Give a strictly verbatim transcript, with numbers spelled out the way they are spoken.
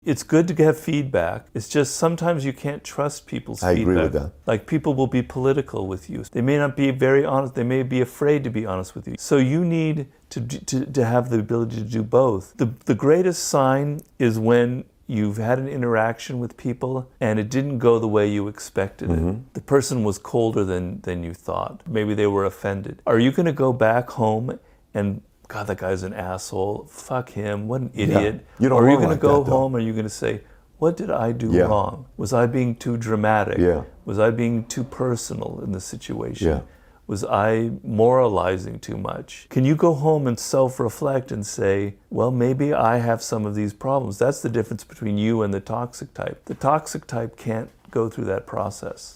It's good to have feedback. It's just sometimes you can't trust people's I feedback. agree with that. Like people will be political with you. They may not be very honest. They may be afraid to be honest with you. So you need to to, to have the ability to do both. The, the greatest sign is when you've had an interaction with people and it didn't go the way you expected Mm-hmm. it. The person was colder than, than you thought. Maybe they were offended. Are you going to go back home and, God, that guy's an asshole. Fuck him. What an idiot. Yeah. You don't or are you want going like to go that, though. home? Or are you going to say, what did I do Yeah. wrong? Was I being too dramatic? Yeah. Was I being too personal in the situation? Yeah. Was I moralizing too much? Can you go home and self-reflect and say, well, maybe I have some of these problems? That's the difference between you and the toxic type. The toxic type can't go through that process.